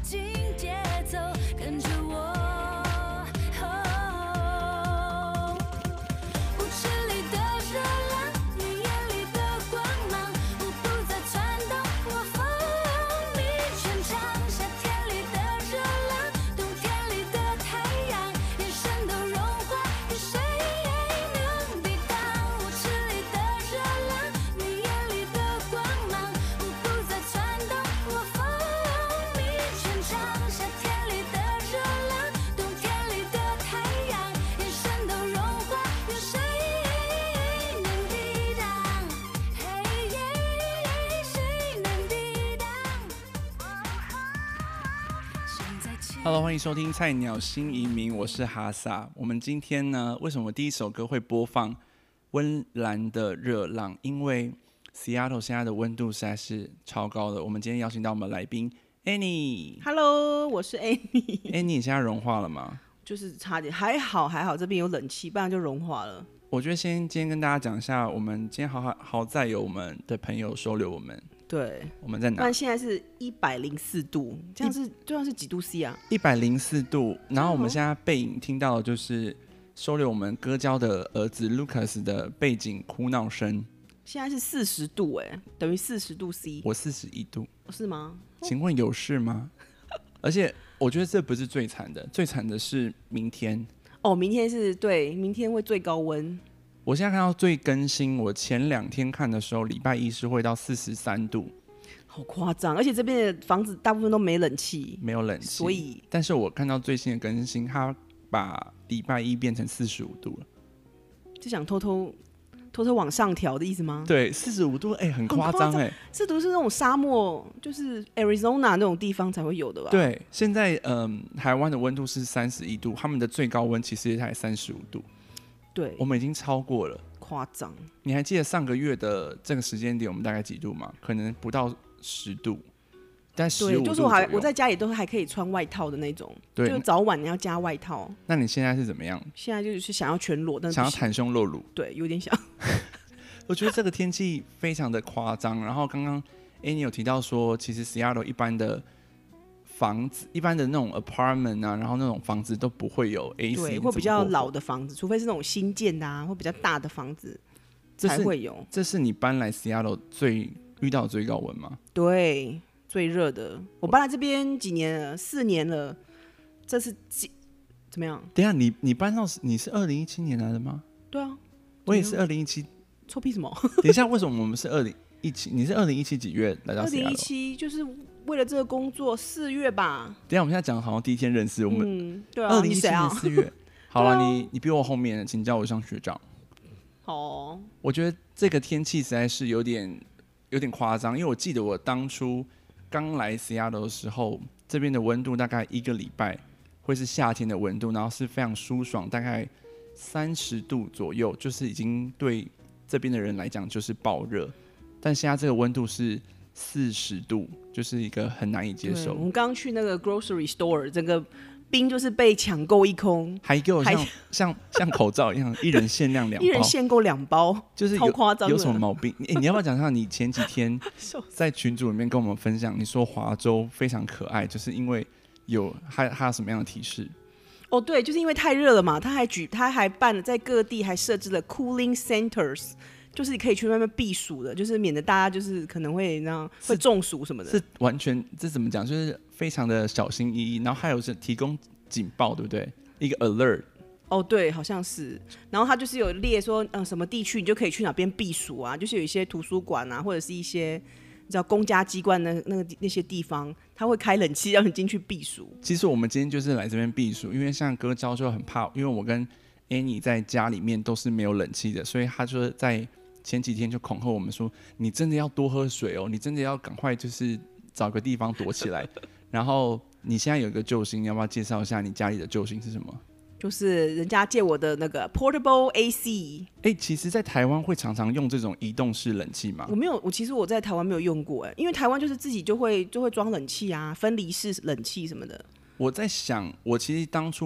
紧节奏，跟着我。舞池里的热浪，你眼里的光芒，我不再窜动，我风靡全场。夏天里的热浪，冬天里的太阳，眼神都融化，有谁能抵挡？舞池里的热浪，你眼里的光芒，我不再窜动，我风靡全场。夏天里的热浪，冬天里的太阳，眼神都融化，有谁能抵挡？嘿耶，谁能抵挡？ Hello， 欢迎收听菜鸟新移民，我是哈萨。我们今天呢，为什么第一首歌会播放温岚的《热浪》？因为 Seattle 现在的温度实在是超高的。我们今天邀请到我们来宾 Annie。Hello， 我是 Annie。 Annie， 你现在融化了吗？ 就是差点，还好，这边有冷气，不然就融化了。 我觉得今天跟大家讲一下，我们今天好在有我们的朋友收留我们。 对， 我们在哪？ 不然现在是104度，这样是几度 C 啊 ？104度。然后我们现在背影听到的就是收留我们哥交的儿子 Lucas 的背景哭闹声。 现在是40度等于40度 C。 我41度。 是吗？ 请问有事吗？而且我觉得这不是最惨的，最惨的是明天。 哦，明天是对，明天会最高温。 我现在看到最更新，我前2天看的时候，礼拜一是会到43度， 好夸张！而且这边的房子大部分都没冷气， 没有冷气， 所以， 但是我看到最新的更新，它把礼拜一变成45度了， 就想偷偷往上调的意思吗？ 对，45度，很夸张这都是那种沙漠，就是 Arizona 那种地方才会有的吧？ 对，现在台湾的温度是31度，他们的最高温其实也才35度。 对， 我们已经超过了， 夸张。 你还记得上个月的这个时间点我们大概几度吗？可能不到10度，但15度左右。 对，就是我在家里都还可以穿外套的那种， 对， 就早晚你要加外套。 那你现在是怎么样？ 现在就是想要全裸，但是想要袒胸露乳， 对，有点想。 我觉得这个天气非常的夸张。然后刚刚Annie有提到说，其实 Seattle 一般的房子，一般的那种 apartment 啊，然后那种房子都不会有 AC， 对，或比较老的房子，除非是那种新建的啊，或比较大的房子才会有。 这是你搬来 Seattle 遇到的最高温吗？ 对，最热的。我搬来这边几年了，4年了。这是怎么样？ 等一下，你搬到你是2017年来的吗？ 对啊， 我也是2017。 臭屁什么？ 等一下，为什么我们是2017？你是2017几月来到 Seattle？ 2017就是为了这个工作，4月吧。 等一下，我们现在讲好像第一天认识我们。 对啊，2017 年4月。好了，你比我后面，请叫我上学长。 好， 我觉得这个天气实在是有点夸张，因为我记得我当初刚来 Seattle 的时候，这边的温度大概1个礼拜会是夏天的温度，然后是非常舒爽，大概30度左右，就是已经对这边的人来讲就是爆热。但现在这个温度是40度，就是一个很难以接受。 我们刚刚去那个 grocery store， 整个冰就是被抢购一空， 还给我像口罩一样，一人限量2包， 一人限购2包， 就是超夸张的。 有什么毛病？你要不要讲一下你前几天在群组里面跟我们分享，你说华州非常可爱，就是因为还有什么样的提示？ 哦，对，就是因为太热了嘛，他还办了在各地还设置了 cooling centers。就是可以去外面避暑的，就是免得大家就是可能会会中暑什么的。 是完全这怎么讲？就是非常的小心翼翼，然后还有是提供警报，对不对？一个 alert。 哦，对，好像是。然后他就是有列说，什么地区你就可以去哪边避暑啊？就是有一些图书馆啊，或者是一些你知道公家机关的那些地方，他会开冷气让你进去避暑。 其实我们今天就是来这边避暑，因为像哥教就很怕，因为我跟 Annie 在家里面都是没有冷气的，所以他就在前几天就恐吓我们说，你真的要多喝水哦，你真的要赶快就是找个地方躲起来。然后你现在有一个救星，要不要介绍一下你家里的救星是什么？ 就是人家借我的那个 portable AC。 其实在台湾会常常用这种移动式冷气吗？ 其实我在台湾没有用过，因为台湾就是自己就会装冷气啊，分离式冷气什么的。 我在想，我其实当初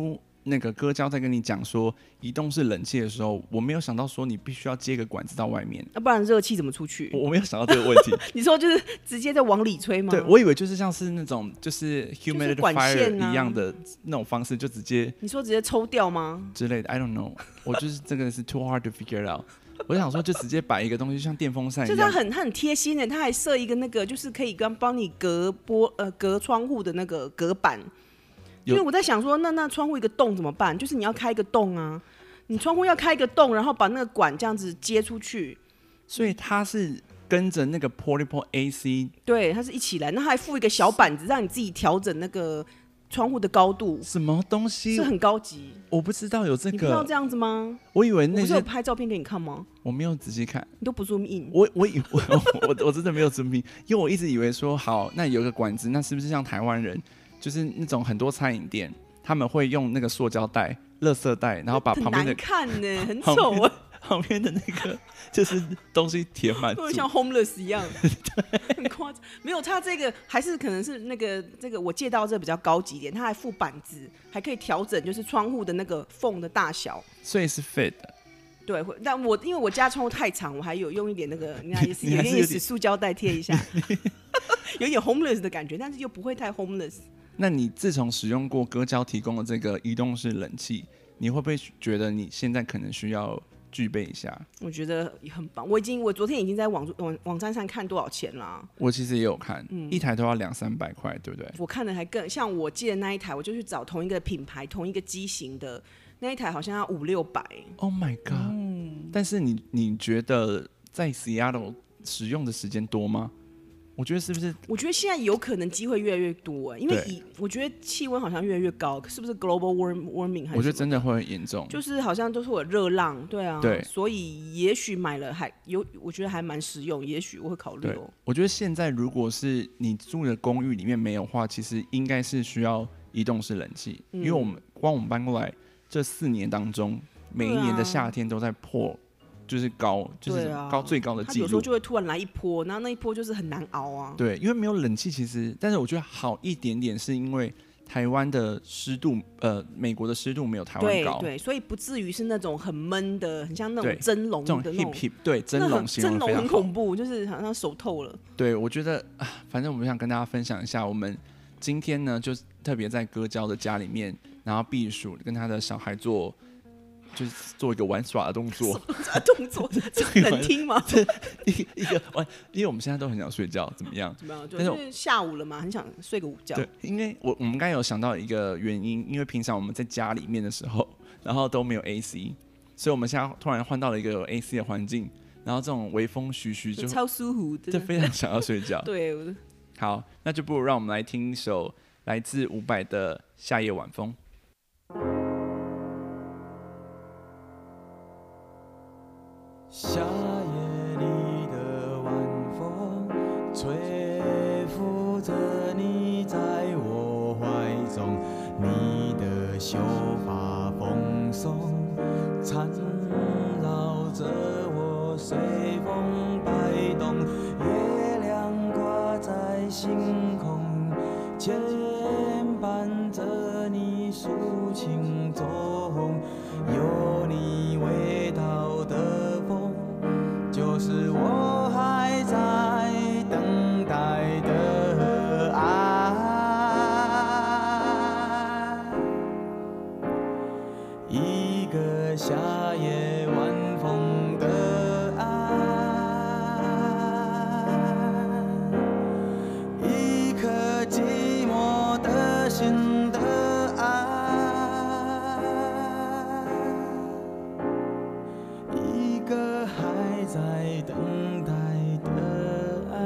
那个歌教在跟你讲说移动式冷气的时候，我没有想到说你必须要接个管子到外面， 不然热气怎么出去？ 我没有想到这个问题。 你说就是直接在往里吹吗？ 对，我以为就是像是那种就是 humidifier 啊一样的那种方式，就直接你说直接抽掉吗？ 之类的 ，I don't know， 我就是这个是 too hard to figure out。我想说，就直接摆一个东西，像电风扇一样。 就是他很贴心的，他还设一个那个，就是可以帮你隔窗户的那个隔板。因为我在想说，那窗户一个洞怎么办？就是你要开一个洞啊，你窗户要开一个洞，然后把那个管这样子接出去。 所以它是跟着那个 portable AC， 对，它是一起来，那还附一个小板子，让你自己调整那个窗户的高度。 什么东西？ 是很高级。 我不知道有这个。 你不知道这样子吗？ 我以为那些我不是有拍照片给你看吗？ 我没有仔细看， 你都不 zoom in。 我真的没有 zoom in，因为我一直以为说好，那有一个管子，那是不是像台湾人，就是那种很多餐饮店他们会用那个塑胶袋、垃圾袋，然后把旁边的很难看呢，很丑啊。 旁边的那个就是东西填满， 像 homeless 一样，很夸张。没有，它这个还是可能是这个我借到这比较高级一点，它还附板子，还可以调整就是窗户的那个缝的大小， 所以是 fit 的。 对，但因为我家窗户太长，我还有用一点那个，你看也是有点塑胶袋贴一下，有点 homeless 的感觉，但是又不会太 homeless。 那你自从使用过歌教提供的这个移动式冷气，你会不会觉得你现在可能需要具备一下？我觉得很棒。我昨天已经在网站上看多少钱啦。 我其实也有看，一台都要200-300块，对不对？ 我看的还更像我借的那一台，我就去找同一个品牌、同一个机型的那一台，好像要500-600。 Oh my god！但是你觉得在 Seattle 使用的时间多吗？我觉得是不是？ 我觉得现在有可能机会越来越多，因为我觉得气温好像越来越高，是不是 global warming？ 还是我觉得真的会很严重， 就是好像都是有热浪，对啊， 对， 所以也许买了我觉得还蛮实用，也许我会考虑哦。 我觉得现在如果是你住的公寓里面没有的话，其实应该是需要移动式冷气，因为我们搬过来这4年当中，每一年的夏天都在破。就是最高的记录，它有时候就会突然来一波，然后那一波就是很难熬啊。 对，因为没有冷气，其实，但是我觉得好一点点，是因为台湾的湿度，美国的湿度没有台湾高， 对，所以不至于是那种很闷的，很像那种蒸笼的那种 hip， 对，蒸笼很恐怖，就是好像熟透了。 对，我觉得反正我们想跟大家分享一下，我们今天呢，就特别在歌教的家里面，然后避暑，跟他的小孩就是做一个玩耍的动作， 这能听吗？ 一个玩，因为我们现在都很想睡觉，怎么样？ 就是下午了嘛，很想睡个午觉。 对，因为我们刚才有想到一个原因，因为平常我们在家里面的时候，然后都没有 AC， 所以我们现在突然换到了一个有 AC 的环境，然后这种微风徐徐就超舒服， 就非常想要睡觉。 对， 好，那就不如让我们来听一首来自伍佰的《夏夜晚风》。 夏夜里的晚风，吹拂着你在我怀中，你的秀发蓬松，缠绕着我随风摆动，月亮挂在星空，牵绊着你抒情中，有你味道的风，就是我还在等待的爱。一个夏夜晚风的爱，一颗寂寞的心的爱，一个还在等待的爱。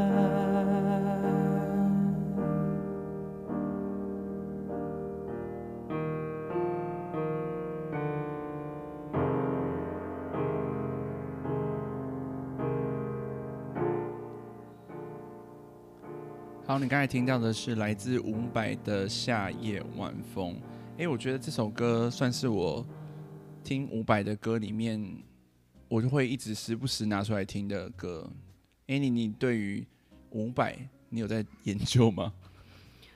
好，你刚才听到的是来自伍佰的《夏夜晚风》。我觉得这首歌算是我听伍佰的歌里面，我就会一直时不时拿出来听的歌。你对于伍佰，你有在研究吗？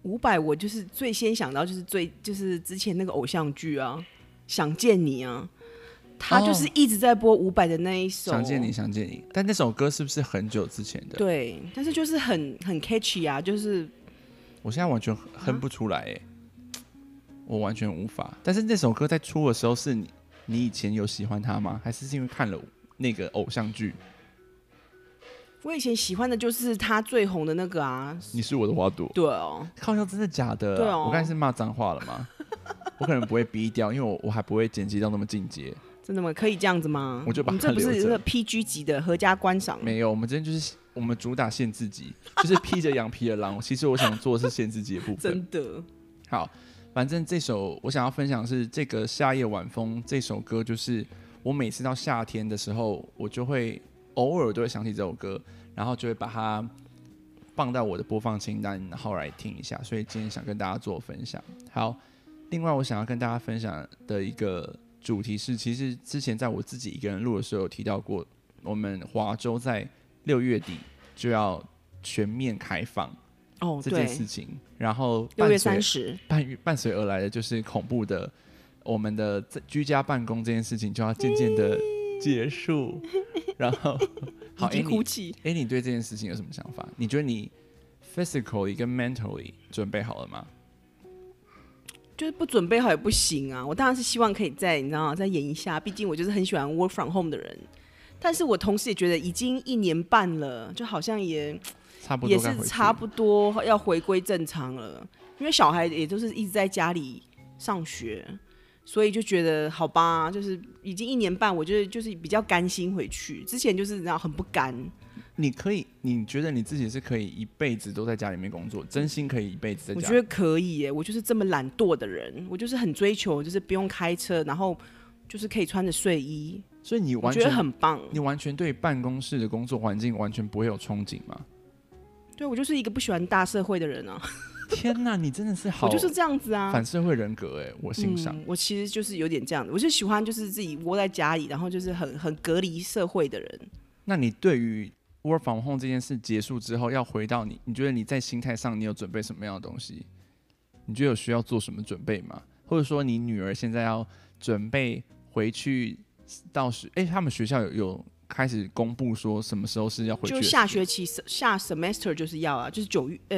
500我就是最先想到就是之前那个偶像剧啊，想见你啊，他就是一直在播500的那一首想见你想见你，但那首歌是不是很久之前的？ 对，但是就是很 catchy 啊，就是我现在完全哼不出来我完全无法。但是那首歌在出的时候，是你以前有喜欢他吗？还是因为看了那个偶像剧？ 我以前喜欢的就是他最红的那个啊， 你是我的花朵。 对哦， 靠腰真的假的？ 对哦， 我刚才是骂脏话了吗？我可能不会逼掉，因为我还不会剪辑到那么进阶。 真的吗？可以这样子吗？ 我就把它这不是留着那个 PG 级的合家观赏？ 没有，我们今天就是我们主打限自己，就是披着羊皮的狼。其实我想做的是限自己的部分。 真的。 好，反正这首我想要分享的是这个《夏夜晚风》这首歌，就是我每次到夏天的时候，我就会偶尔都会想起这首歌，然后就会把它放到我的播放清单，然后来听一下。所以今天想跟大家做分享。好，另外我想要跟大家分享的一个主题是，其实之前在我自己一个人录的时候有提到过，我们华州在6月底就要全面开放这件事情，然后 6月30 伴随而来的就是恐怖的，我们的居家办公这件事情就要渐渐的结束。然后，好， 已经哭泣。 你对这件事情有什么想法？你觉得你 physically 跟 mentally 准备好了吗？ 就是不准备好也不行啊！我当然是希望可以你知道吗？再演一下，毕竟我就是很喜欢 work from home 的人。但是我同时也觉得已经1年半了，就好像也是差不多要回归正常了。因为小孩也都是一直在家里上学，所以就觉得好吧，就是已经1年半，我觉得就是比较甘心回去。之前就是很不甘。 你觉得你自己是可以一辈子都在家里面工作，真心可以一辈子在家里？ 我觉得可以耶，我就是这么懒惰的人，我就是很追求，就是不用开车，然后就是可以穿着睡衣， 所以你完全我觉得很棒。 你完全对办公室的工作环境完全不会有憧憬吗？ 对，我就是一个不喜欢大社会的人啊。 天哪，你真的是好， 我就是这样子啊， 反社会人格我欣赏。 我其实就是有点这样的，我就喜欢就是自己窝在家里，然后就是很隔离社会的人。 那你对于Work from home 这件事结束之后，要回到你觉得你在心态上你有准备什么样的东西？你觉得有需要做什么准备吗？或者说你女儿现在要准备回去到他们学校有开始公布说什么时候是要回去的？ 就下学期下 semester 就是要啊，就是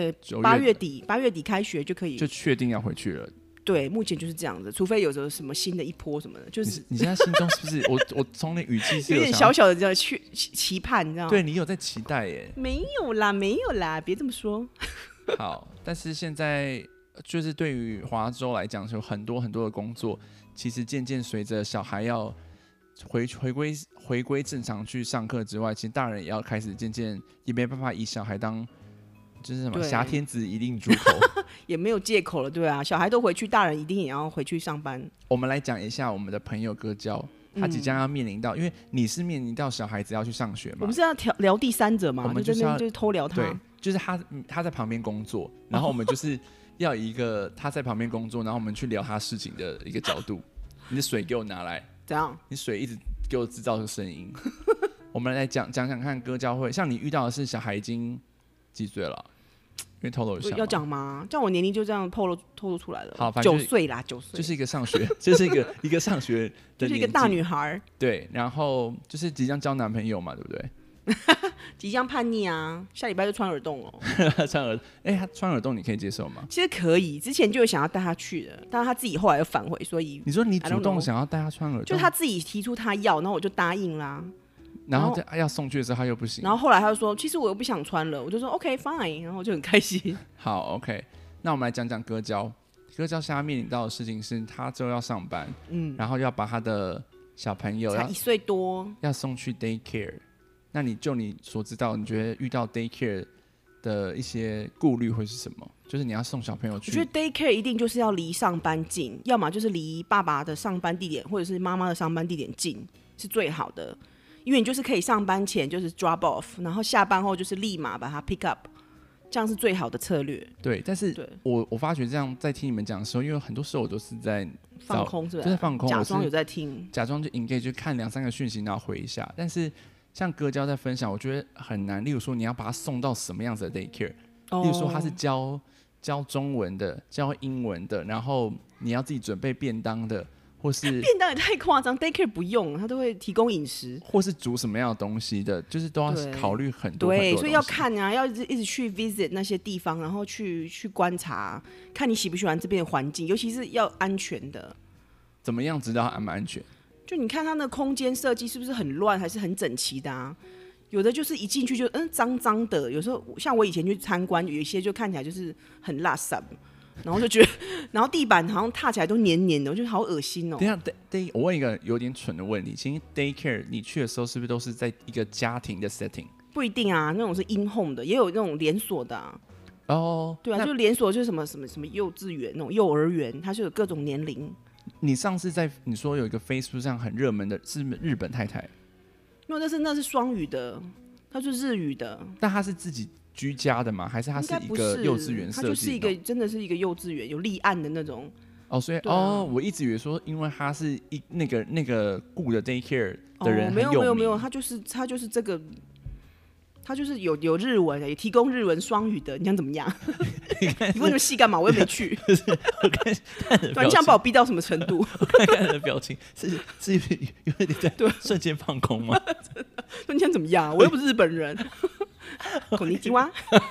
8月底开学就可以， 就确定要回去了。 对，目前就是这样子，除非有着什么新的一波什么的，就是你现在心中是不是我从你语气是有点小小的这样期盼，你知道吗？ 对你有在期待耶？ 没有啦，别这么说。 好，但是现在就是对于华州来讲，有很多很多的工作，其实渐渐随着小孩要回归正常去上课之外，其实大人也要开始渐渐也没办法以小孩当就是什么挟天子以令诸侯。 也没有借口了，对啊，小孩都回去，大人一定也要回去上班。 我们来讲一下我们的朋友哥教，他即将要面临到，因为你是面临到小孩子要去上学嘛， 我们是要聊第三者嘛， 我们就是要就是偷聊他， 对，就是他在旁边工作，然后我们就是要以一个他在旁边工作，然后我们去聊他事情的一个角度。你的水给我拿来， 怎样？ 你水一直给我制造个声音。我们来讲看哥教会，像你遇到的是小孩已经几岁了？因为透露一下， 要讲吗？这样我年龄就这样透露出来了。 好，反正 9岁啦，9岁， 就是一个上学，就是一个上学的， 就是一个大女孩。 对，然后就是即将交男朋友嘛，对不对？ 即将叛逆啊，下礼拜就穿耳洞哦。 他穿耳洞你可以接受吗？ 其实可以，之前就有想要带他去的，但是他自己后来又反悔，所以你说你主动想要带他穿耳洞， 就他自己提出他要，然后我就答应啦。 然后要送去的时候他又不行， 然后后来他就说，其实我又不想穿了，我就说 OK fine， 然后我就很开心。 好 OK， 那我们来讲讲哥教。哥教现在面临到的事情是，他之后要上班，然后要把他的小朋友才1岁多要送去 daycare。那你所知道，你觉得遇到 daycare 的一些顾虑会是什么？就是你要送小朋友去， 我觉得 daycare 一定就是要离上班近，要么就是离爸爸的上班地点或者是妈妈的上班地点近，是最好的。因为你就是可以上班前就是 drop off， 然后下班后就是立马把它 pick up， 这样是最好的策略。 对，但是我发觉这样在听你们讲的时候，因为很多时候我都是在放空，是吧？ 就是放空， 假装有在听， 假装就 engage 就看2-3个讯息，然后回一下。但是像哥教在分享，我觉得很难。例如说，你要把他送到什么样子的 daycare？例如说他是教教中文的、教英文的，然后你要自己准备便当的，或是便当也太夸张，daycare 不用，他都会提供饮食。 或是煮什么样的东西的，就是都要对考虑很多很多对， 的所以要东西看啊，要一直去 visit 那些地方，然后去观察，看你喜不喜欢这边的环境，尤其是要安全的。 怎么样知道安不安全？ 就你看它那空间设计是不是很乱，还是很整齐的啊？有的就是一进去就脏脏的，有时候像我以前去参观，有一些就看起来就是很垃圾，然后就觉得，然后地板好像踏起来都黏黏的，我觉得好恶心哦。 等一下我问一个有点蠢的问题，其实 daycare 你去的时候是不是都是在一个家庭的 setting？ 不一定啊，那种是 in home 的，也有那种连锁的啊。 哦， 对啊，就连锁就是什么幼稚园那种幼儿园，它就有各种年龄。 你上次你说有一个 Facebook 上很热门的是日本太太， 因为那是双语的，它就是日语的。 但她是自己居家的吗？还是她是一个幼稚园设计？ 它就是一个真的是一个幼稚园，有立案的那种。 哦，所以、我一直以为说，因为他是那个雇的 daycare 的人没很有名， 有，他就是这个。他就是有日文的，也提供日文双语的，你想怎么样？你问那么细干嘛？我又没去。 我看对，你想把我逼到什么程度？ 我看你的表情是有点在瞬间放空吗？ 说你想怎么样？我又不是日本人。こんにちは。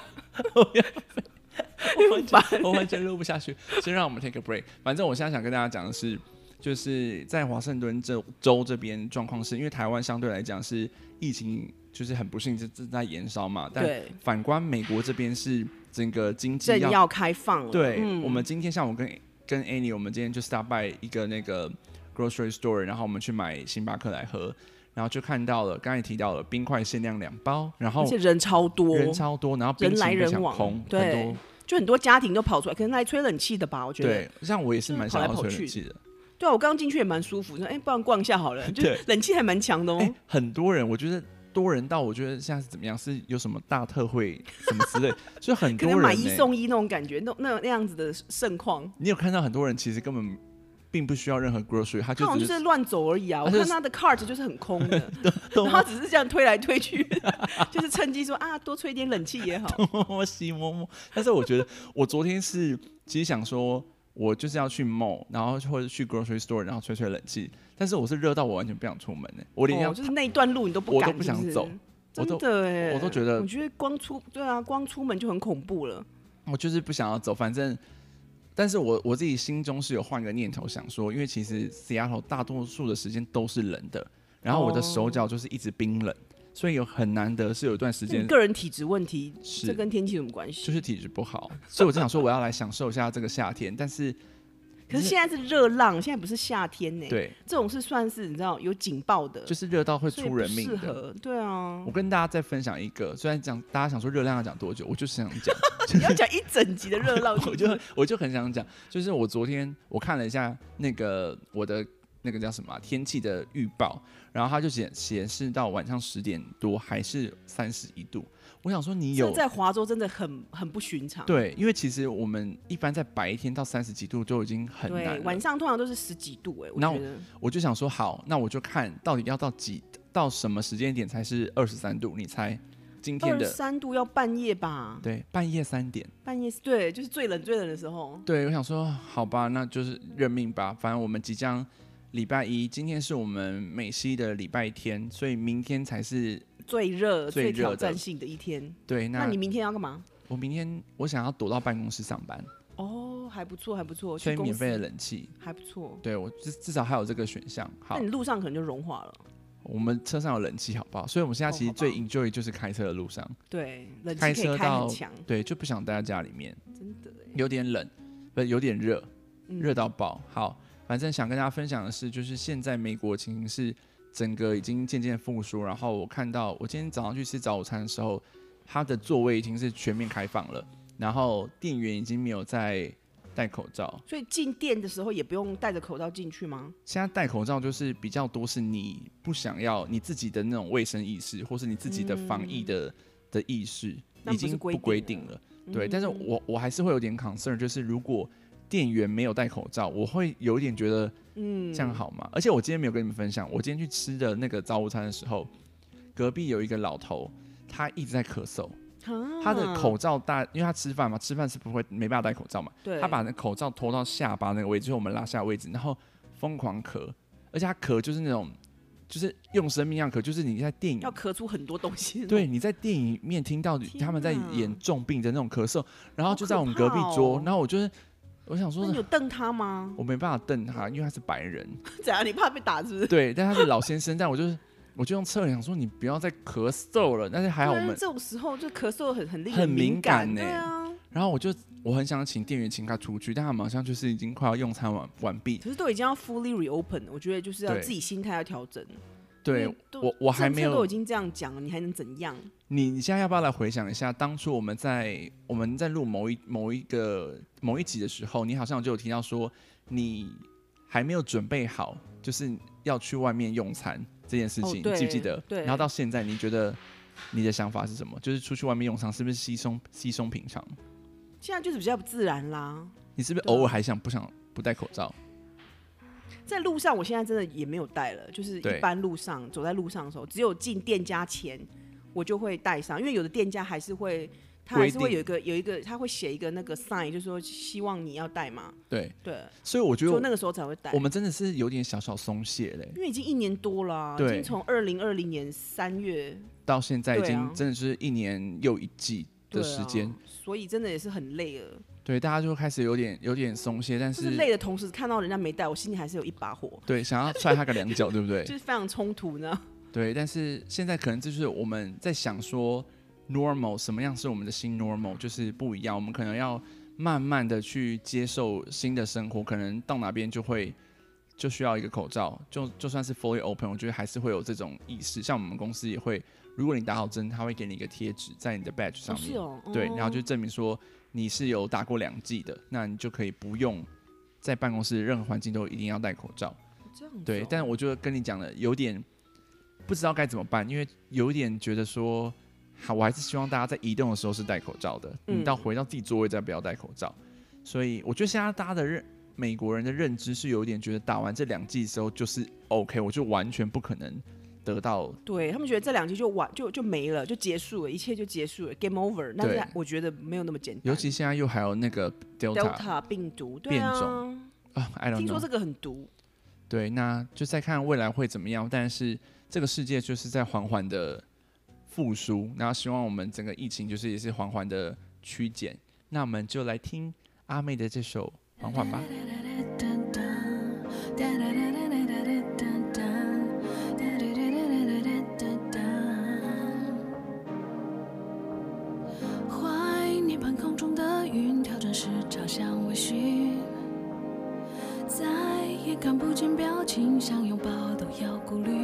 我完全录不下去，先让我们 take a break。反正我现在想跟大家讲的是，就是在华盛顿州这边状况是，因为台湾相对来讲是疫情就是很不幸正在延烧嘛，但反观美国这边是整个经济正要开放了。 对，我们今天像我跟 Annie， 我们今天就 stop by 一个那个 grocery store， 然后我们去买星巴克来喝。然后就看到了，刚才提到了冰块限量2包，然后而且人超多， 然后冰淇淋被抢空， 对，就很多家庭都跑出来，可能来吹冷气的吧，我觉得。 对，像我也是蛮想要吹冷气的。 对啊，我刚刚进去也蛮舒服，说不然逛一下好了，就冷气还蛮强的哦。 很多人，我觉得多人到，我觉得现在是怎么样？是有什么大特惠什么之类，就很多人、 可能买1送1那种感觉，那样子的盛况。 你有看到很多人其实根本并不需要任何 grocery， 他就好像就是乱走而已啊。我看他的 cart 就是很空的，然后只是这样推来推去，就是趁机说啊，多吹点冷气也好。 摸西摸摸。但是我觉得我昨天是其实想说，我就是要去 mall， 然后或者去 grocery store， 然后吹吹冷气。但是我是热到我完全不想出门呢，我连就是那一段路你都不敢， 我都不想走。 真的哎， 我都觉得， 我觉得光出门就很恐怖了。 我就是不想要走，反正。但是我自己心中是有换个念头，想说，因为其实 Seattle 大多数的时间都是冷的，然后我的手脚就是一直冰冷，所以很难得是有一段时间。 你个人体质问题，这跟天气有什么关系？ 就是体质不好，所以我就想说我要来享受一下这个夏天，但是。 可是现在是热浪，现在不是夏天呢。 对， 这种是算是你知道有警报的， 就是热到会出人命的。 适合，对啊。 我跟大家再分享一个，虽然大家想说热浪要讲多久，我就是想讲， 你要讲一整集的热浪我就很想讲，就是我昨天我看了一下那个我的那个叫什么天气的预报，然后它就显示到晚上10点多还是31度。我想说你有在华州真的很不寻常。 对，因为其实我们一般在白天到30几度就已经很难了， 对，晚上通常都是10几度那我就想说好，那我就看到底要到什么时间点才是23度？你猜？今天的 23度要半夜吧？ 对，半夜3点。 半夜对，就是最冷的时候。 对，我想说好吧，那就是认命吧。反正我们即将礼拜一，今天是我们美西的礼拜天，所以明天才是最热、最挑战性的一天。 对， 那你明天要干嘛？ 我明天我想要躲到办公室上班。 哦，还不错，还不错， 吹免费的冷气， 还不错。 对，我至少还有这个选项。好， 那你路上可能就融化了。 我们车上有冷气，好不好？所以我们现在其实最 enjoy 就是开车的路上。 对，冷气开车到很强。 对，就不想待在家里面。 真的有点冷，有点热，热到爆。好，反正想跟大家分享的是，就是现在美国情形是整个已经渐渐复苏。然后我看到，我今天早上去吃早午餐的时候，它的座位已经是全面开放了，然后店员已经没有在戴口罩， 所以进店的时候也不用戴着口罩进去吗？ 现在戴口罩就是比较多是你不想要你自己的那种卫生意识，或是你自己的防疫的意识，已经不规定了。对，但是我还是会有点 concern， 就是如果店员没有戴口罩，我会有一点觉得，这样好吗？而且我今天没有跟你们分享，我今天去吃的那个早午餐的时候，隔壁有一个老头，他一直在咳嗽。 他的口罩因为他吃饭嘛，吃饭是没办法戴口罩嘛， 对， 他把那口罩拖到下巴那个位置，就是我们拉下的位置，然后疯狂咳，而且他咳就是那种，就是用生命一样咳，就是你在电影要咳出很多东西。 对，你在电影里面听到他们在演重病的那种咳嗽，然后就在我们隔壁桌，然后我想说， 那你有瞪他吗？ 我没办法瞪他，因为他是白人。 怎样？你怕被打是不是？ 对，但他是老先生，但我就用侧脸想说，你不要再咳嗽了。但是还好我们这种时候就咳嗽很敏感呢。 对啊。 然后我很想请店员请他出去，但他们好像就是已经快要用餐完毕。 可是都已经要 fully reopen 了，我觉得就是要自己心态要调整。 对，我还没有都已经这样讲了，你还能怎样？ 你现在要不要来回想一下，当初我们在录某一集的时候，你好像就有提到说你还没有准备好，就是要去外面用餐这件事情，你记不记得？ 对。 然后到现在，你觉得你的想法是什么？就是出去外面用餐是不是稀松平常？ 现在就是比较自然啦。 你是不是偶尔还不戴口罩？ 在路上，我现在真的也没有戴了，就是一般路上走在路上的时候，只有进店家前我就会戴上，因为有的店家还是会，他还是会有一个，他会写一个那个 sign， 就是说希望你要戴嘛。对， 所以我觉得那个时候才会戴。 我们真的是有点小松懈嘞， 因为已经1年多了，已经从2020年3月到现在，已经真的是1年又1季的时间， 所以真的也是很累了。 对，大家就开始有点松懈，但是累的同时看到人家没戴，我心里还是有一把火。 对，想要踹他个2脚，对不对？ 就是非常冲突呢。 对，但是现在可能就是我们在想说 ，normal 什么样是我们的新 normal， 就是不一样。我们可能要慢慢的去接受新的生活，可能到哪边就需要一个口罩，就算是 fully open， 我觉得还是会有这种意识。像我们公司也会，如果你打好针，他会给你一个贴纸在你的 badge 上面，对，然后就证明说你是有打过2剂的，那你就可以不用在办公室任何环境都一定要戴口罩。 这样子对，但我就跟你讲的有点不知道该怎么办，因为有点觉得说，好，我还是希望大家在移动的时候是戴口罩的，你回到自己座位再不要戴口罩。所以我觉得现在大家的美国人的认知是有点觉得打完这2剂的时候就是 OK， 我就完全不可能得到。 对，他们觉得这2剂就没了，就结束了，一切就结束了 ，game over。但是我觉得没有那么简单， 尤其现在又还有那个 Delta 病毒变种啊，I don't know， 听说这个很毒。 对，那就再看未来会怎么样。但是这个世界就是在缓缓的复苏，然后希望我们整个疫情就是也是缓缓的趋减。那我们就来听阿妹的这首《缓缓》吧。 怀念半空中的云，调整时朝向微醺，再也看不见表情，想拥抱都要顾虑。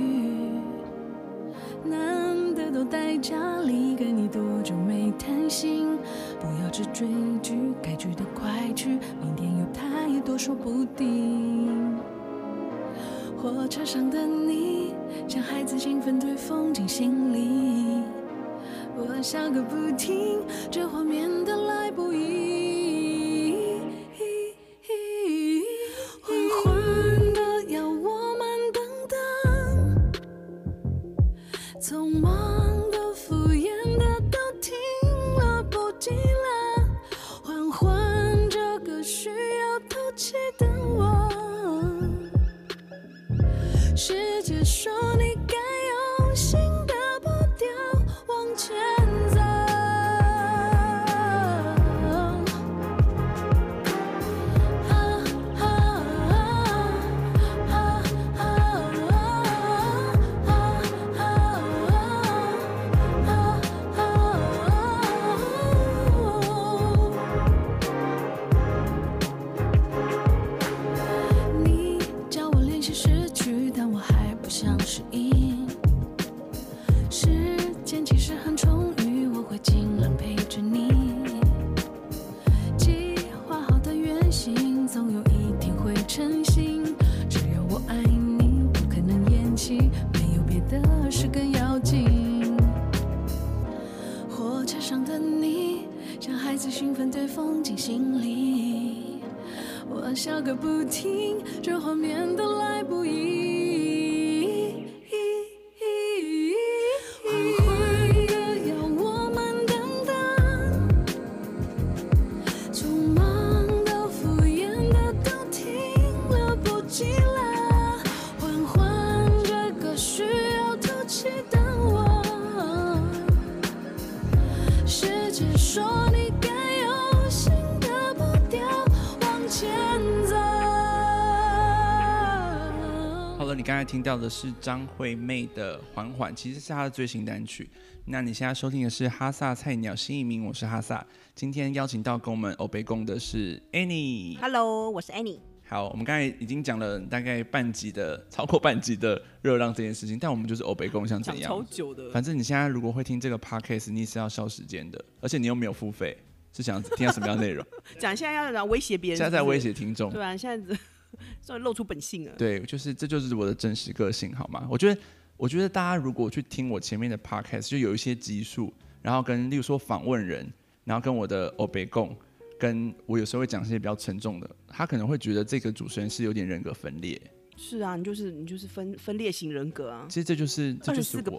难得都待家里，跟你多久没谈心？不要只追剧，该去的快去，明天有太多说不定。火车上的你，像孩子兴奋对风景心里，我笑个不停，这画面的来不易。缓缓的要我们等等，匆忙的敷衍的都停了，不及了。缓缓这个需要透气的我，世界说你该用新的步调往前走。你叫我练习失去，但我还不想适应。时间其实很充裕，我会尽量陪着你。计划好的远行，总有一天会成型。只要我爱你，不可能延期，没有别的事更要紧。火车上的你，像孩子兴奋对风景心里，我笑个不停，这画面都来不及。缓缓的要我们等等， 了，你刚才听到的是张惠妹的《缓缓》，其实是她的最新单曲。那你现在收听的是哈萨菜鸟新移民，我是哈萨。今天邀请到跟我们欧北共的是 Annie。Hello， 我是 Annie。 好，我们刚才已经讲了大概超过半集的热浪这件事情，但我们就是欧北共像怎样？ 讲超久的。 反正你现在如果会听这个 podcast， 你是要消时间的，而且你又没有付费，是想听到什么样的内容？ 讲现在要威胁别人是不是， 现在在威胁听众。 对啊，现在终于露出本性了。 对，这就是我的真实个性，好吗？我觉得大家如果去听我前面的 podcast， 就有一些集数，然后跟例如说访问人，然后跟我的欧北共，跟我有时候会讲一些比较沉重的，他可能会觉得这个主持人是有点人格分裂。 是啊，你就是分裂型人格啊。 其实这就是我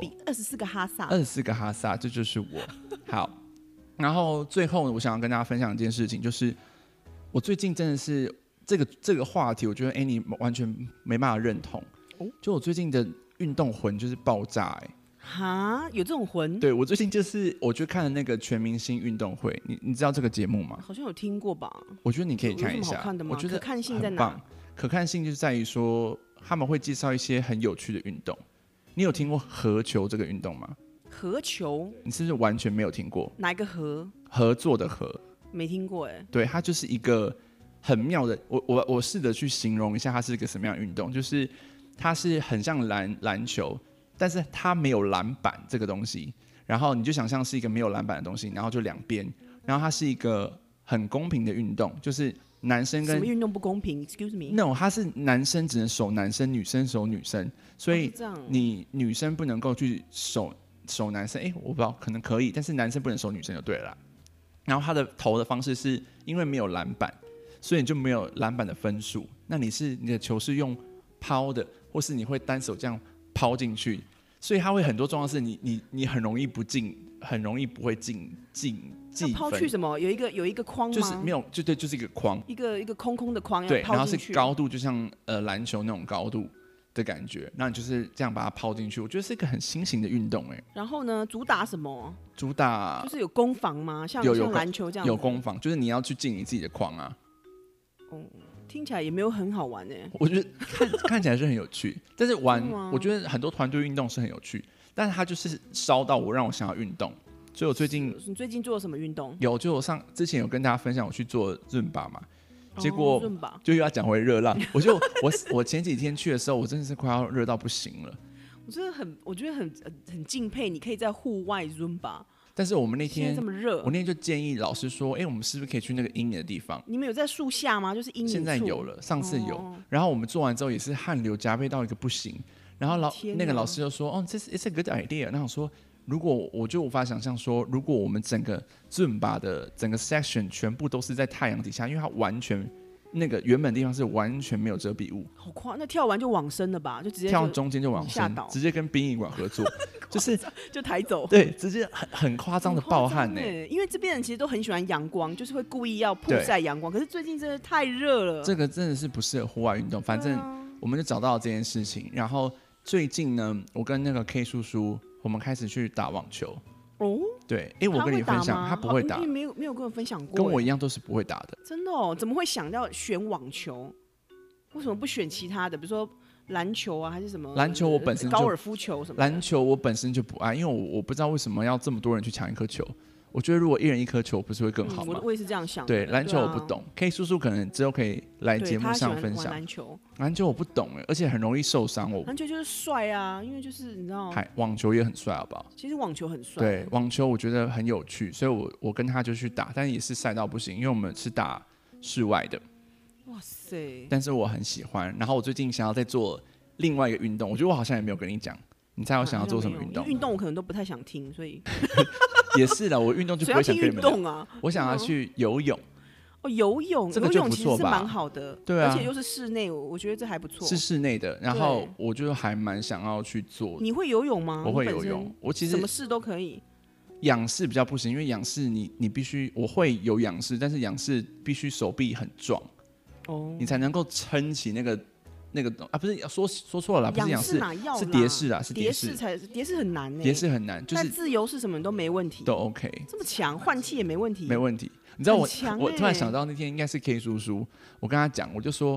24个哈萨 ，24个哈萨，这就是我。好，然后最后我想要跟大家分享一件事情，就是我最近真的是这个话题，我觉得Annie完全没办法认同。就我最近的运动魂就是爆炸哈，有这种魂？ 对，我最近我就看了那个全明星运动会，你知道这个节目吗？ 好像有听过吧。 我觉得你可以看一下。 有什么好看的吗？ 我觉得可看性在很棒。 哪？ 可看性就是在于说他们会介绍一些很有趣的运动。你有听过合球这个运动吗？ 合球？ 你是不是完全没有听过？ 哪一个合？ 合作的合。 没听过哎。 对，它就是一个很妙的。我试着去形容一下，它是一个什么样的运动，就是它是很像篮球。但是它没有篮板这个东西，然后你就想象是一个没有篮板的东西，然后就两边，然后它是一个很公平的运动，就是男生跟什么运动不公平 ？Excuse me？ No， 它是男生只能守男生，女生守女生，所以你女生不能够去守男生。我不知道，可能可以，但是男生不能守女生就对了啦。然后他的投的方式是因为没有篮板，所以你就没有篮板的分数。那你的球是用抛的，或是你会单手这样抛进去，所以它会很多状况是你很容易不进，很容易不会计分。 抛去什么？有一个框吗？ 就是没有，就是一个框， 一个空空的框， 对， 要抛进去。 然后是高度，就像篮球那种高度的感觉，那你就是这样把它抛进去。我觉得是一个很新型的运动然后呢，主打什么？ 主打就是有攻防吗？像篮球这样？ 有攻防，就是你要去进你自己的框啊。 听起来也没有很好玩我觉得看起来是很有趣，但是我觉得很多团队运动是很有趣，但是它就是烧到让我想要运动，所以我你最近做了什么运动？ 就我之前有跟大家分享我去做Zumba嘛，结果就又要讲回热浪，我前几天去的时候，我真的是快要热到不行了。 我觉得很敬佩，你可以在户外 Zumba。 但是我们那天这么热， 我那天就建议老师说，我们是不是可以去那个阴影的地方？ 你们有在树下吗？就是阴影处。 现在有了，上次有。然后我们做完之后也是汗流浃背到一个不行。然后那个老师就说，这是 it's a good idea。然后我说，如果我就无法想象说，如果我们整个 Zumba 的整个 section 全部都是在太阳底下，因为它完全那个原本地方是完全没有遮蔽物。 好夸，那跳完就往生了吧？就直接跳中间就往生，直接跟殡仪馆合作。 就抬走， 对，直接很夸张的暴汗因为这边人其实都很喜欢阳光，就是会故意要曝晒阳光。可是最近真的太热了， 这个真的是不适合户外运动。反正我们就找到了这件事情，然后最近呢，我跟那个 K 叔叔，我们开始去打网球。对，我跟你分享，他不会打， 没有跟我分享过， 跟我一样都是不会打的。 真的怎么会想到选网球？为什么不选其他的，比如说篮球啊，还是什么？ 篮球我本身就高尔夫球什么？ 篮球我本身就不爱，因为我不知道为什么要这么多人去抢一颗球。我觉得如果一人一颗球，不是会更好吗？ 我也是这样想的。 对，篮球我不懂，K 叔叔可能之后可以来节目上分享。篮球我不懂而且很容易受伤。 篮球就是帅啊，因为就是你知道， 网球也很帅，好不好？ 其实网球很帅。 对，网球我觉得很有趣，所以我跟他就去打，但也是晒到不行，因为我们是打室外的。 哇塞！ 但是我很喜欢。然后我最近想要再做另外一个运动，我觉得我好像也没有跟你讲。你猜我想要做什么运动？ 运动我可能都不太想听，所以也是的。我运动就不会想跟你们讲啊。 我想要去游泳。 游泳这个就不错吧？ 游泳其实是蛮好的， 对啊， 而且又是室内，我觉得这还不错。 是室内的，然后我就还蛮想要去做。 你会游泳吗？ 我会游泳，我其实什么事都可以。 仰视比较不行，因为仰视你必须，我会有仰视，但是仰视必须手臂很壮，你才能够撑起那个啊，不是说错了啦，不是仰视，是蝶式啊，是蝶式很难蝶式很难，就是自由式什么都没问题， 都 OK， 这么强，换气也没问题， 没问题。你知道我突然想到那天应该是 K 叔叔，我跟他讲，我就说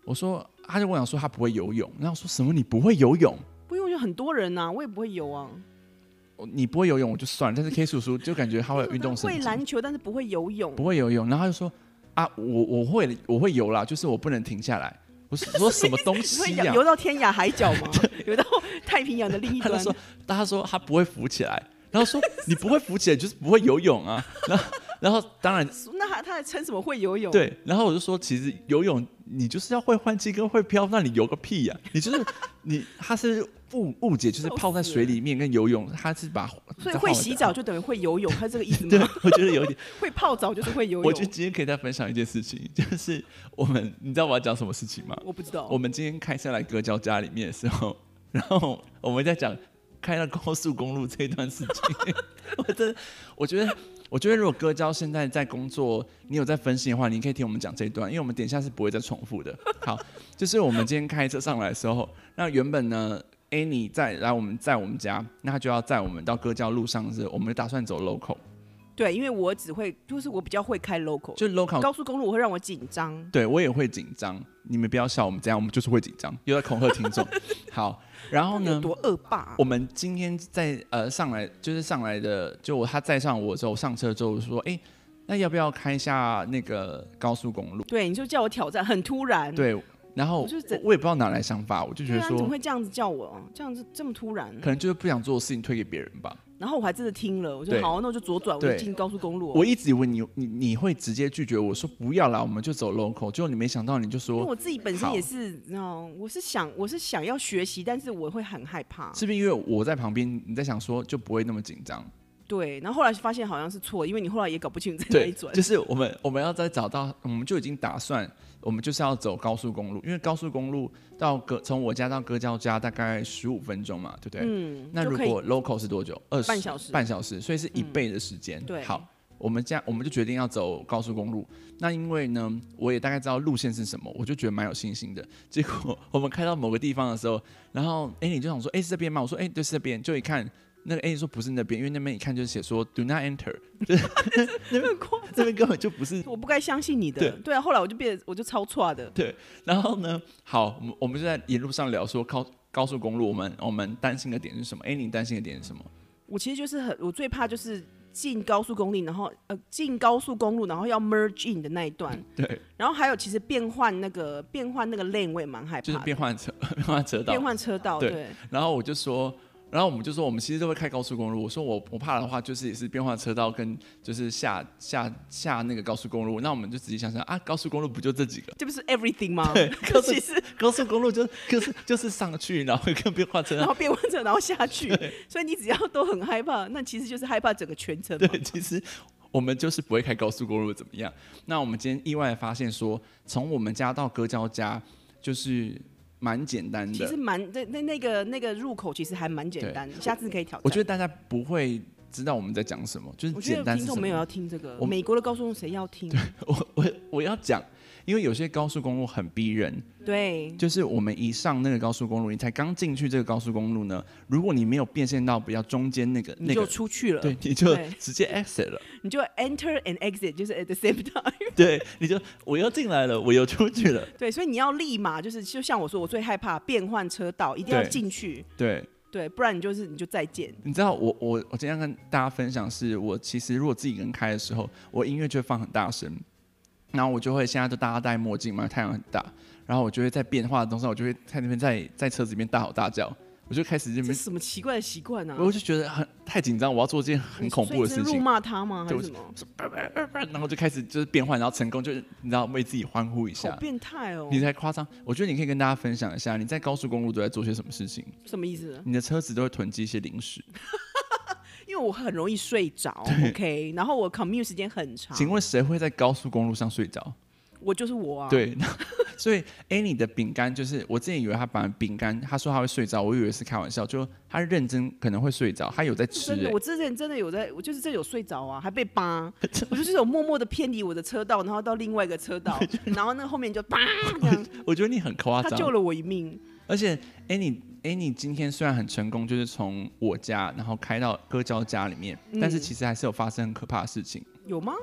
我说，他就跟我讲说他不会游泳，然后我说什么你不会游泳？ 不用就很多人啊，我也不会游啊。 你不会游泳我就算了，但是 K 叔叔就感觉他会有运动神会经， 篮球但是不会游泳， 不会游泳，然后他就说啊，我会游啦，就是我不能停下来。我说什么东你西呀、 会游到天涯海角吗？游到太平洋的另一端？ 他说他不会浮起来，然后说你不会浮起来就是不会游泳啊，然后当然那他还称什么会游泳？ 对，然后我就说其实游泳你就是要会换气跟会漂，那你游个屁呀、你就是他是误解，就是泡在水里面跟游泳，他是把所以会洗澡就等于会游泳，他这个意思吗？ 对，我觉得有点会泡澡就是会游泳。 我觉得今天可以再分享一件事情，就是你知道我要讲什么事情吗？ 我不知道。 我们今天开车来哥教家里面的时候，然后我们在讲开到高速公路这一段事情，我觉得如果哥教现在在工作，你有在分析的话，你可以听我们讲这一段，因为我们等一下是不会再重复的。好，就是我们今天开车上来的时候，那原本呢 ，Annie 在我们家，那他就要载我们到哥教路上的时候，我们打算走 local。 对，因为我只会，就是我比较会开 local， 就 local 高速公路我会让我紧张。 对我也会紧张，你们不要笑我们这样，我们就是会紧张，又在恐吓听众。好，然后呢， 多恶霸啊！ 我们今天在上来的，就他载上我之后，上车之后说，哎，那要不要开一下那个高速公路？ 对，你就叫我挑战，很突然。 对，然后我也不知道哪来想法，我就觉得对啊， 说， 你怎么会这样子叫我？这样子这么突然？ 可能就是不想做的事情推给别人吧。 然后我还真的听了，我就对好，那我就左转，我就进高速公路哦。 我一直以为你会直接拒绝我说不要啦，我们就走 local， 结果你没想到你就说， 因为我自己本身也是，你知道，我是想要学习，但是我会很害怕。 是不是因为我在旁边，你在想说就不会那么紧张？ 对，然后后来发现好像是错，因为你后来也搞不清楚在哪里转。 就是我们要再找到，我们就已经打算，我们就是要走高速公路，因为高速公路从我家到哥教家大概15分钟嘛，对不对？ 嗯， 那如果 local 是多久？20半小时，所以是1倍的时间。 对， 好，我们就决定要走高速公路。那因为呢，我也大概知道路线是什么，我就觉得蛮有信心的。结果我们开到某个地方的时候，然后你就想说，是这边吗？我说，对，是这边。就一看。那个 A 说不是那边，因为那边一看就写说 "Do not enter"， 就是那边根本就不是。 我不该相信你的。对啊，后来我就超错的。 对，然后呢，好，我们就在沿路上聊说高速公路，我们担心的点是什么？你担心的点是什么？ 我其实就是我最怕就是进高速公路，然后然后要 merge in 的那一段。 对。 然后还有其实变换那个 lane 我也蛮害怕的。 就是变换车道。 对。 然后我们就说，我们其实都会开高速公路。我说我怕的话，就是也是变换车道跟就是下那个高速公路。那我们就仔细想想啊，高速公路不就这几个？ 这不是 everything 吗？ 对， 其实高速公路就是上去，然后跟变换车道， 然后变换车，然后下去。所以你只要都很害怕，那其实就是害怕整个全程嘛。 对，其实我们就是不会开高速公路怎么样？那我们今天意外发现说，从我们家到哥教家就是蛮简单的， 其实那个入口其实还蛮简单的，下次可以挑战。 我觉得大家不会知道我们在讲什么，就是简单是什么。 我觉得听众没有要听这个，美国的高速公路谁要听？ 我要讲，因为有些高速公路很逼人。 对， 就是我们一上那个高速公路，你才刚进去这个高速公路呢，如果你没有变现到比较中间那个， 你就出去了， 对，你就直接 exit 了， 你就 enter and exit， 就是 at the same time。 对，你就我又进来了，我又出去了。 对，所以你要立马就像我说，我最害怕变换车道，一定要进去。对，不然你就再见。 你知道我今天跟大家分享是，我其实如果自己一个人开的时候，我音乐就会放很大声，然后我就会现在都大家戴墨镜嘛，太阳很大。然后我就会在变化的东西，我就会在那边在车子里面大吼大叫，我就开始这边什么奇怪的习惯啊！ 我就觉得太紧张，我要做这件很恐怖的事情。 所以是辱骂他吗？还是什么？ 然后就开始就是变换，然后成功就是你知道为自己欢呼一下。 好变态哦！ 你才夸张。我觉得你可以跟大家分享一下，你在高速公路都在做些什么事情？ 什么意思？ 你的车子都会囤积一些零食。 因为我很容易睡着 ，OK， 然后我 commute 时间很长。 请问谁会在高速公路上睡着？ 我就是我啊。 对，所以 Annie 的饼干就是我之前以为他把饼干，他说他会睡着，我以为是开玩笑，就他认真可能会睡着，他有在吃、 真的，我之前真的有在，我就是这有睡着啊，还被扒，我就是有默默的偏离我的车道，然后到另外一个车道，然后那后面就叭这样。 我觉得你很夸张， 他救了我一命。 而且 Annie 今天虽然很成功，就是从我家然后开到哥教家里面，但是其实还是有发生很可怕的事情。 有吗？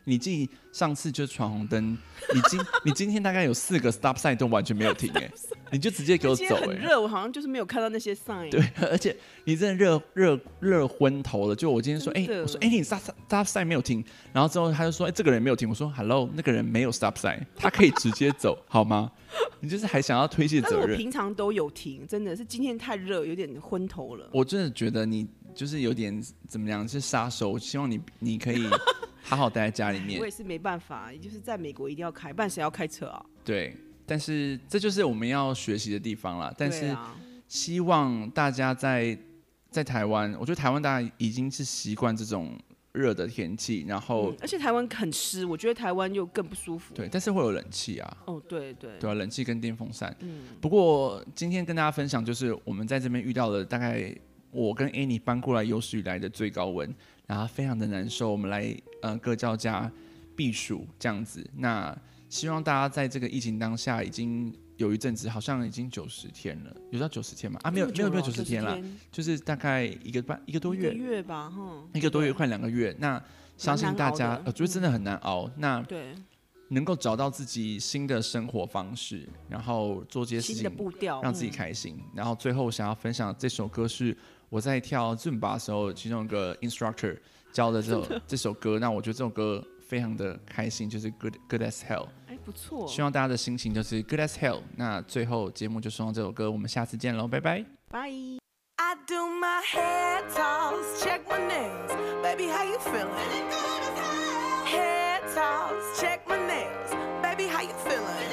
你记上次就闯红灯，你今天大概有4个 stop sign 都完全没有停你就直接给我今走天很热，我好像就是没有看到那些 sign。 对，而且你真的热昏头了。就我今天说，我说你 stop sign 没有停，然后之后他就说，这个人没有停。我说 hello， 那个人没有 stop sign， 他可以直接走好吗？你就是还想要推卸责任。 但我平常都有停，真的是今天太热，有点昏头了。 我真的觉得你就是有点怎么样，是杀手。我希望你可以好好待在家里面。 我也是没办法，就是在美国一定要开，不然谁要开车啊？ 对，但是这就是我们要学习的地方啦。但是希望大家在台湾，我觉得台湾大家已经是习惯这种热的天气，然后而且台湾很湿，我觉得台湾又更不舒服。 对，但是会有冷气啊。 哦，对对对啊，冷气跟电风扇。不过今天跟大家分享，就是我们在这边遇到了大概我跟 Annie 搬过来有史以来的最高温，然后非常的难受。我们来各教家避暑这样子。那希望大家在这个疫情当下已经有一阵子，好像已经90天了，有到90天吗？没有90天啦，就是大概一个多月， 一个月吧， 一个多月快2个月。那相信大家，我觉得真的很难熬。那对， 能够找到自己新的生活方式，然后做这些事情， 新的步调， 让自己开心。然后最后想要分享这首歌是我在跳 Zumba 的时候，其中一个 instructor 教的这首歌。那我觉得这首歌非常的开心，就是 Good as Hell。 不错。 希望大家的心情就是 Good as Hell。那最后节目就送上这首歌，我们下次见喽，拜拜。 Bye. I do my head toss, check my nails. Baby, how you feeling? Head toss, check my nails. Baby, how you feeling?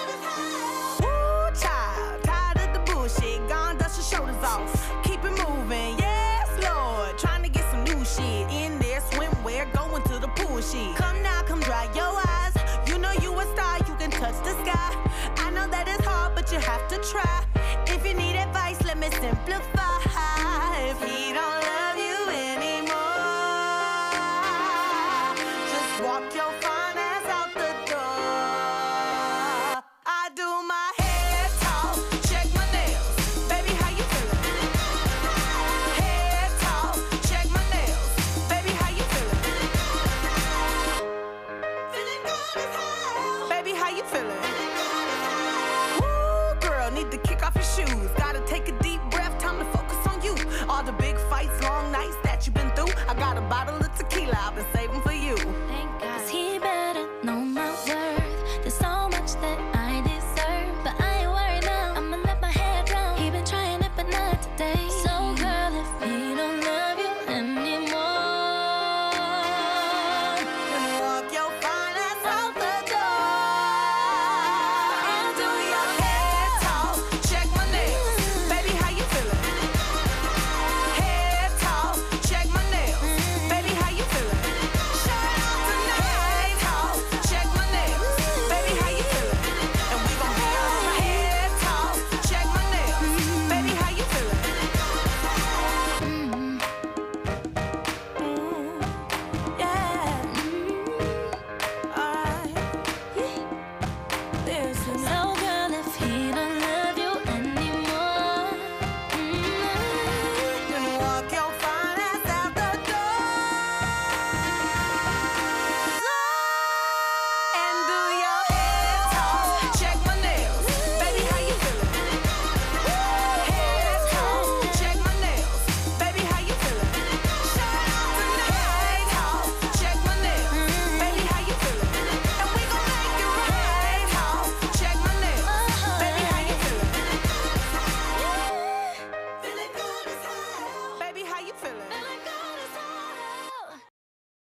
Woo, child, tired of the bullshit. Gone, dust your shoulders off. Keep it moving, yes, Lord. Trying to get some new shit in there. Swimwear, going to the pool shit. Come now, come dry your eyes. You know you a star, you can touch the sky. I know that it's hard, but you have to try. If you need advice, let me simplify. If he don't love you anymore, just walk your fine ass out the door. I do my head toss, check my nails. Baby, how you feeling? Head toss, check my nails. Baby, how you feeling? Feeling good as hell. Baby, how you feeling? Woo, girl, need to kick off your shoes. Gotta take a deep breath, time to focus on you. All the big fights, long nights that you've been through. I got a bottle of tequila, I've been saying